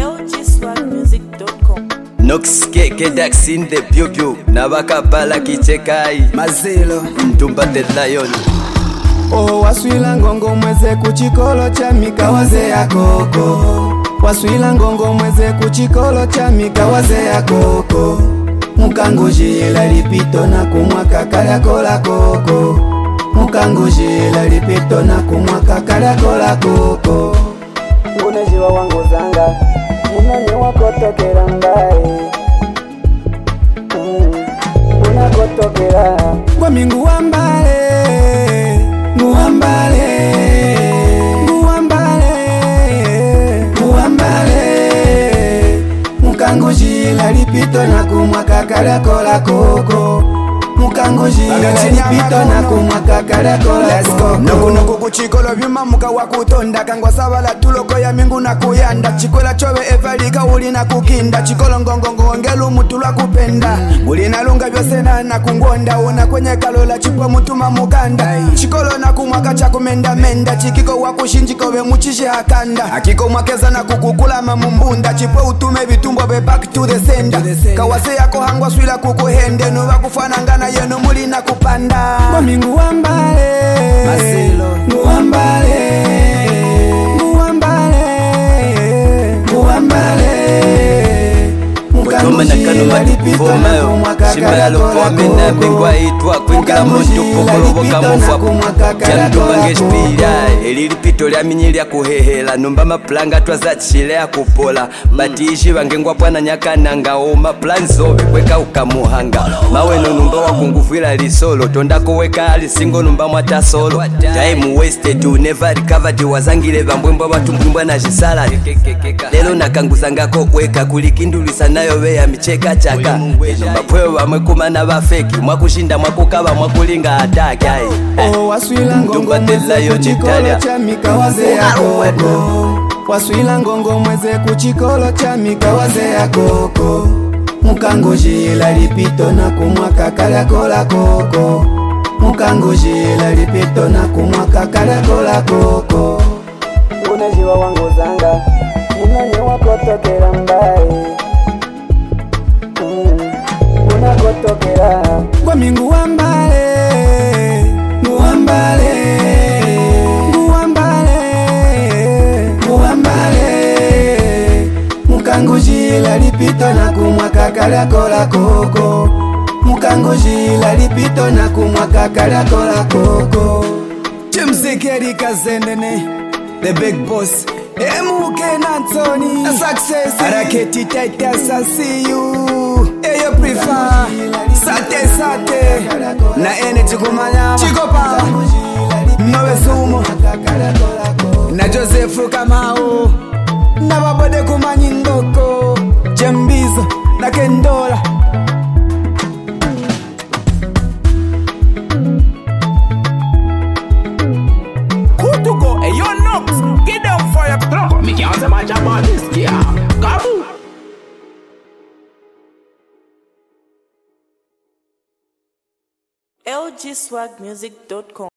lgswagmusic.com. Nox Keke Dax in the Piu Nabaka Bala Kichekai Mazilo Mtumba the Lion. Oh, waswila ngongo mweze kuchikolo cha mikawaze ya koko. Waswila ngongo mweze kuchikolo cha mikawaze ya koko. Mukangujila lipito na kumwaka kalakola koko. Mukangujila lipito na kumwaka kalakola koko. Unejiwa wangu zanga Munani wakotokera mbae Unakotokera Kwa mingu wambale Nguambale Nguambale Nguambale Mukangujila lipito na kumwaka kalakola koko. Mukangujila lipito na kumwaka kalakola koko. Nokunoku kuchikolo vyuma muka wakutonda. Kangwa sabala tuloko ya mingu na kuyanda. Chikola chowe evalika uli na kukinda. Chikolo ngongongo ngelu mutulwa kupenda. Uli na lunga vyosena na kungonda. Una kwenye kalola chipo mutuma mukanda. Chikolo na kumwaka chakumenda menda. Chikiko wakushinjiko we muchishi hakanda. Akiko mwakeza na kukukula mamumbunda. Chipo utume vitumbo be back to the sender. Kawase yako hangwa swila kukuhende. Nuwa kufanangana yenu muli na kupanda. Kwa mingu wambale Mazilo Nguambale Nguambale Nguambale Kutuma na kanuma tukufomayo Shimaya lupome na mingwa itwa Kwingila muntu kukoloboka mufapu Chantumba ngeshpira Elili pito lya minyi lya kuhehela Numba maplanga twaza chile ya kupola Batiishi wangengwa pwana nyakananga Oma plan zobe kweka ukamuhanga Maweno numba wakungufwila lisolo Tondako weka alisingo numba mwata solo Time wasted you never recovered Wazangile bambwembwa watumbwimbwa na jisala Lelo nakanguzangako kweka kulikindulisa nayo weya micheka chaka Mapwewe wamekuma na wafeki Mwakushinda mwakukaba mwakulinga ataki Oh, waswila ngongo mweze kuchikolo cha mikawaze ya koko. Waswila ngongo mweze kuchikolo cha mikawaze ya koko. Mukangujila lipito na kumwaka kalakola koko. Mukangujila lipito na kumwaka kalakola koko. Unejiwa wangu zanga Munani wakotokera mbae Unakotokera Kwa mingu wambale Nguambale Nguambale Nguambale Mukangujila lipito na kumwaka kalakola koko. Mukangujila lipito na kumwaka kalakola koko. Chimzikeri kazendene The big boss Emuke Nantoni Success Haraketi tete see you Eyo prefer Sate sate Na energy kumanya Chico power Nowe sumo Na Joseph Kamau Na babode kumanyi ndoko Jembizo Na Kendola Kutugo, hey, yo, Nox, get down for your truck. Me can't say much about this, yeah. Kabu. lgswagmusic.com.